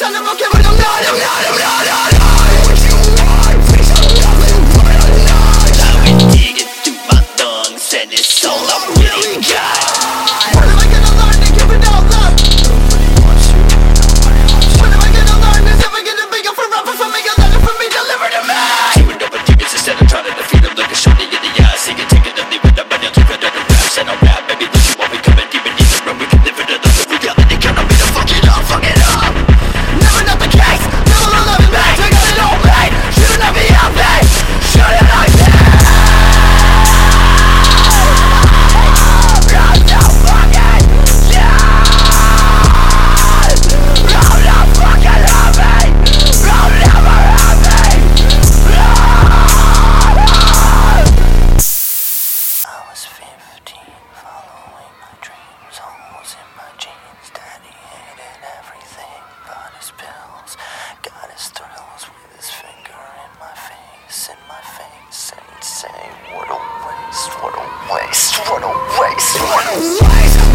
trying to fuck it, but I'm not. What you want, please I'm nothing but a notch. I've been digging through my lungs and it's all I really got. When am I gonna learn to give it all up? When am I gonna learn this? If I get a bigger for rappers for me, a letter for me, deliver to me. Doing over demons instead of trying to defeat them. Look a shorty in the eye, sing it, take it, and leave it up, and you'll keep it under wraps. And I'll rap, baby, look you while we coming deep in the room. We can live it another reality, count on me to fuck it up, Never not the case, never the loving back. I got it all made, shouldn't I be out there? Shouldn't I be? I'm so fucking dead. I'm not fucking happy. I'm never happy. I was 15, following my dreams, holes in my jeans. Daddy hated everything but his pills. Got his thrills with his finger in my face, and he'd say, what a waste, what a waste, what a waste, what a waste.